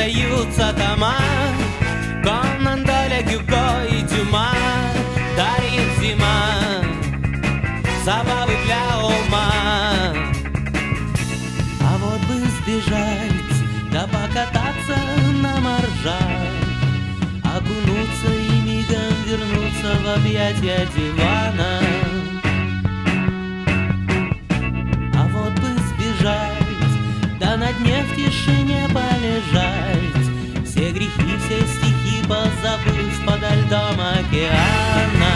остаются дома. Конан Дойля, Гюго и Дюма дарит зима забавы для ума. А вот бы сбежать, да покататься на моржах, окунуться и мигом вернуться в объятия дивана. А вот бы сбежать, да на дне в тишине полежать, все грехи, все стихи позабыв подо льдом океана.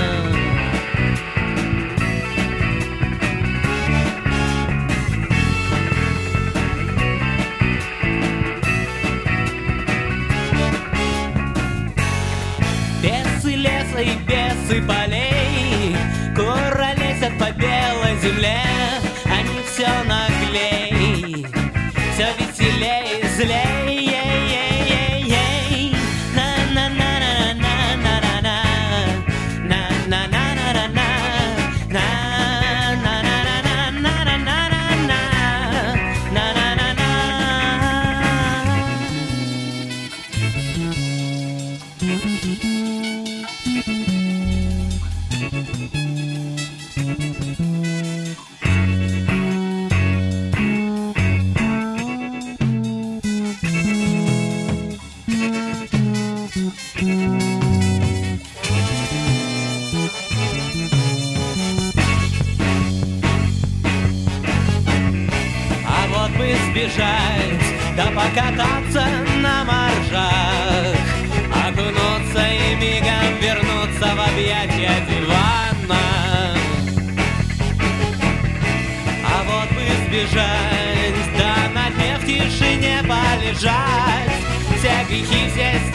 Бесы леса и бесы полей куролесят по белой земле. Они все наглей, все веселей и злей. Сбежать, да покататься на моржах, окунуться и мигом вернуться в объятия дивана. А вот бы сбежать, да на дне в тишине полежать, все грехи, все